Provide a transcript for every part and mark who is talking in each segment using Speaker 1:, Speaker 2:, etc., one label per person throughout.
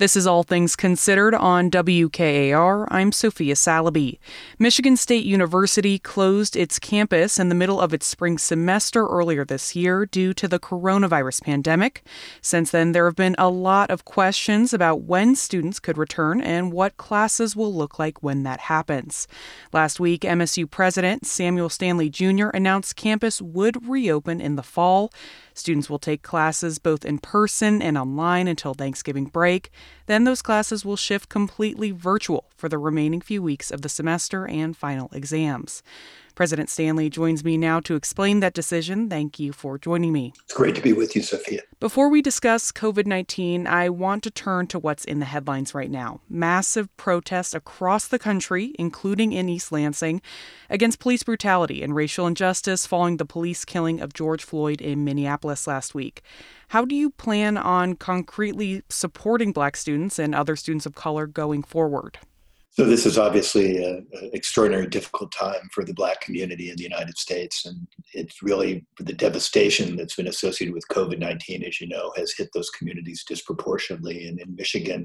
Speaker 1: This is All Things Considered on WKAR. I'm Sophia Salaby. Michigan State University closed its campus in the middle of its spring semester earlier this year due to the coronavirus pandemic. Since then, there have been a lot of questions about when students could return and what classes will look like when that happens. Last week, MSU President Samuel Stanley Jr. announced campus would reopen in the fall. Students will take classes both in person and online until Thanksgiving break. Then those classes will shift completely virtual for the remaining few weeks of the semester and final exams. President Stanley joins me now to explain that decision. Thank you for joining me.
Speaker 2: It's great to be with you, Sophia.
Speaker 1: Before we discuss COVID-19, I want to turn to what's in the headlines right now. Massive protests across the country, including in East Lansing, against police brutality and racial injustice following the police killing of George Floyd in Minneapolis last week. How do you plan on concretely supporting Black students and other students of color going forward?
Speaker 2: So this is obviously an extraordinarily difficult time for the Black community in the United States. And it's really the devastation that's been associated with COVID-19, as you know, has hit those communities disproportionately. And in Michigan,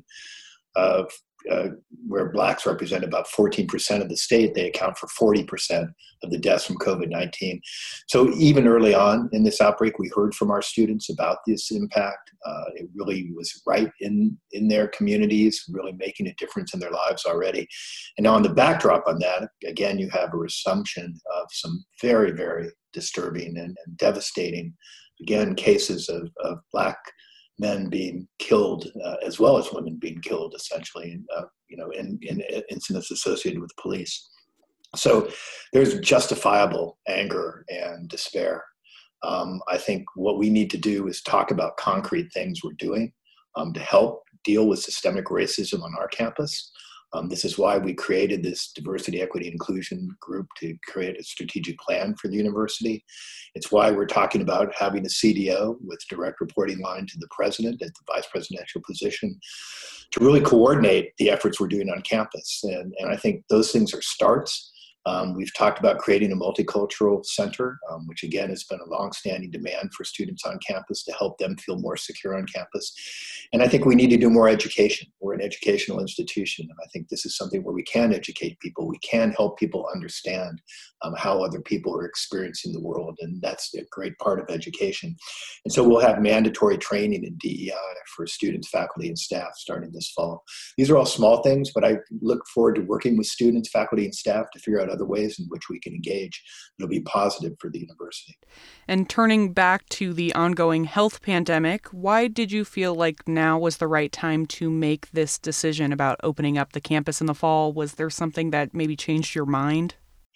Speaker 2: where Blacks represent about 14% of the state, they account for 40% of the deaths from COVID-19. So even early on in this outbreak, we heard from our students about this impact. It really was right in their communities, really making a difference in their lives already. And now on the backdrop on that, again, you have a resumption of some very, very disturbing and devastating, again, cases of Black men being killed, as well as women being killed, essentially, in incidents associated with police. So there's justifiable anger and despair. I think what we need to do is talk about concrete things we're doing to help deal with systemic racism on our campus. This is why we created this diversity, equity, inclusion group to create a strategic plan for the university. It's why we're talking about having a CDO with direct reporting line to the president at the vice presidential position to really coordinate the efforts we're doing on campus. And I think those things are starts. We've talked about creating a multicultural center, which again has been a longstanding demand for students on campus to help them feel more secure on campus. And I think we need to do more education. We're an educational institution, and I think this is something where we can educate people. We can help people understand how other people are experiencing the world, and that's a great part of education. And so we'll have mandatory training in DEI for students, faculty, and staff starting this fall. These are all small things, but I look forward to working with students, faculty, and staff to figure out other ways in which we can engage that'll be positive for the university.
Speaker 1: And turning back to the ongoing health pandemic, why did you feel like now was the right time to make this decision about opening up the campus in the fall? Was there something that maybe changed your mind?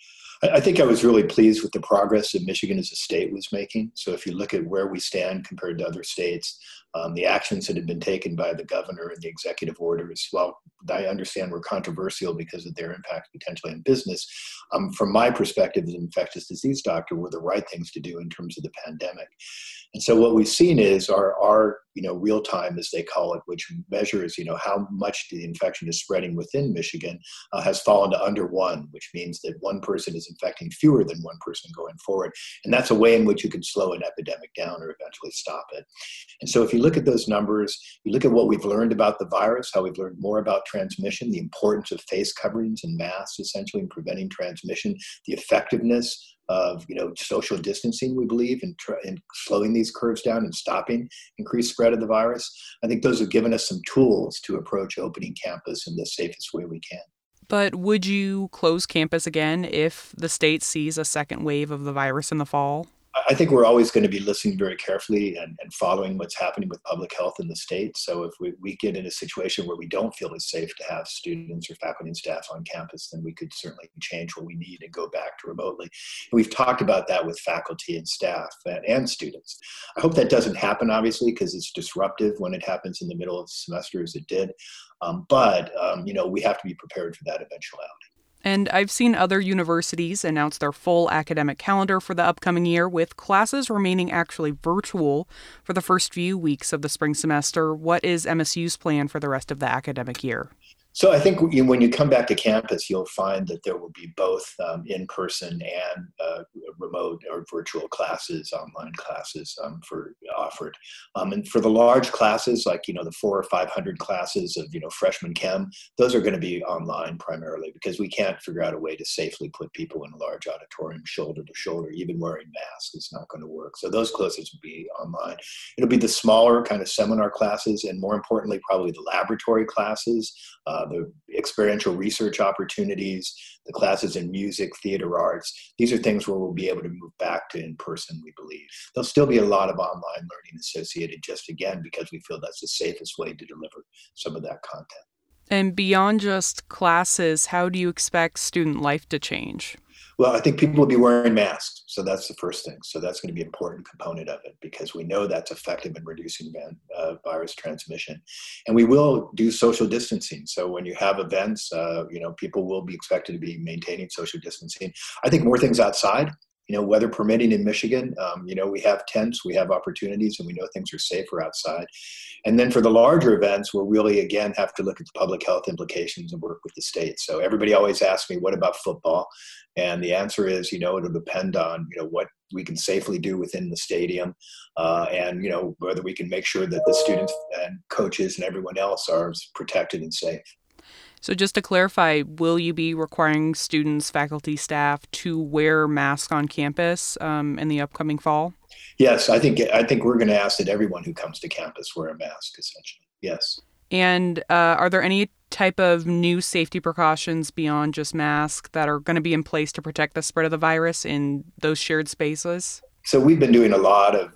Speaker 2: I think I was really pleased with the progress that Michigan as a state was making. So if you look at where we stand compared to other states, the actions that had been taken by the governor and the executive orders, while I understand were controversial because of their impact potentially on business, from my perspective as an infectious disease doctor, were the right things to do in terms of the pandemic. And so what we've seen is our real time, as they call it, which measures, how much the infection is spreading within Michigan, has fallen to under 1, which means that one person is infecting fewer than one person going forward. And that's a way in which you can slow an epidemic down or eventually stop it. And so if you look at those numbers, you look at what we've learned about the virus, how we've learned more about transmission, the importance of face coverings and masks, essentially, in preventing transmission, the effectiveness of social distancing, we believe, in slowing these curves down and stopping increased spread of the virus. I think those have given us some tools to approach opening campus in the safest way we can.
Speaker 1: But would you close campus again if the state sees a second wave of the virus in the fall?
Speaker 2: I think we're always going to be listening very carefully and following what's happening with public health in the state. So if we get in a situation where we don't feel it's safe to have students or faculty and staff on campus, then we could certainly change what we need and go back to remotely. And we've talked about that with faculty and staff and students. I hope that doesn't happen, obviously, because it's disruptive when it happens in the middle of the semester, as it did. But we have to be prepared for that eventuality.
Speaker 1: And I've seen other universities announce their full academic calendar for the upcoming year, with classes remaining actually virtual for the first few weeks of the spring semester. What is MSU's plan for the rest of the academic year?
Speaker 2: So I think when you come back to campus, you'll find that there will be both in-person and remote or virtual classes, online classes for offered. And for the large classes, like the 400 or 500 classes of freshman chem, those are going to be online primarily because we can't figure out a way to safely put people in a large auditorium shoulder to shoulder, even wearing masks. It's not going to work. So those classes will be online. It'll be the smaller kind of seminar classes, and more importantly, probably the laboratory classes. The experiential research opportunities, the classes in music, theater arts. These are things where we'll be able to move back to in-person, we believe. There'll still be a lot of online learning associated, just again, because we feel that's the safest way to deliver some of that content.
Speaker 1: And beyond just classes, how do you expect student life to change?
Speaker 2: Well, I think people will be wearing masks. So that's the first thing. So that's going to be an important component of it because we know that's effective in reducing virus transmission. And we will do social distancing. So when you have events, people will be expected to be maintaining social distancing. I think more things outside. Weather permitting in Michigan, we have tents, we have opportunities, and we know things are safer outside. And then for the larger events, we'll really, again, have to look at the public health implications and work with the state. So everybody always asks me, what about football? And the answer is, it'll depend on, what we can safely do within the stadium and, whether we can make sure that the students and coaches and everyone else are protected and safe.
Speaker 1: So just to clarify, will you be requiring students, faculty, staff to wear masks on campus in the upcoming fall?
Speaker 2: Yes, I think we're going to ask that everyone who comes to campus wear a mask, essentially. Yes.
Speaker 1: And are there any type of new safety precautions beyond just masks that are going to be in place to protect the spread of the virus in those shared spaces?
Speaker 2: So we've been doing a lot of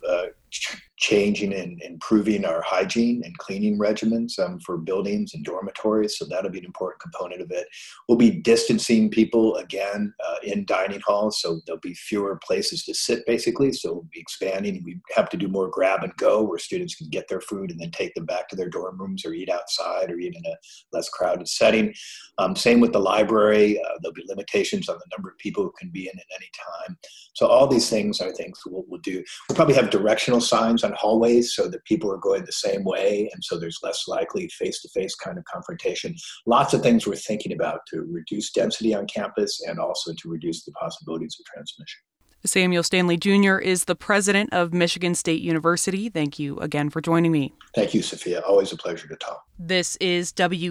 Speaker 2: changing and improving our hygiene and cleaning regimens for buildings and dormitories. So that'll be an important component of it. We'll be distancing people again in dining halls. So there'll be fewer places to sit basically. So we'll be expanding. We have to do more grab and go where students can get their food and then take them back to their dorm rooms or eat outside or eat in a less crowded setting. Same with the library. There'll be limitations on the number of people who can be in at any time. So all these things are things we'll do. We'll probably have directional signs on hallways so that people are going the same way, and so there's less likely face-to-face kind of confrontation. Lots of things we're thinking about to reduce density on campus and also to reduce the possibilities of transmission.
Speaker 1: Samuel Stanley Jr. is the president of Michigan State University. Thank you again for joining me.
Speaker 2: Thank you, Sophia. Always a pleasure to talk.
Speaker 1: This is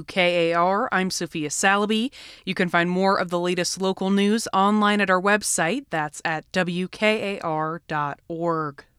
Speaker 1: WKAR. I'm Sophia Salaby. You can find more of the latest local news online at our website. That's at WKAR.org.